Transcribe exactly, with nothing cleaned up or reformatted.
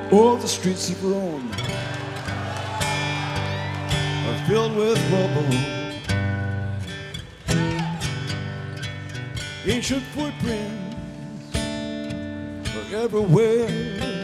All the streets of Rome are filled with rubble. Ancient footprints are everywhere.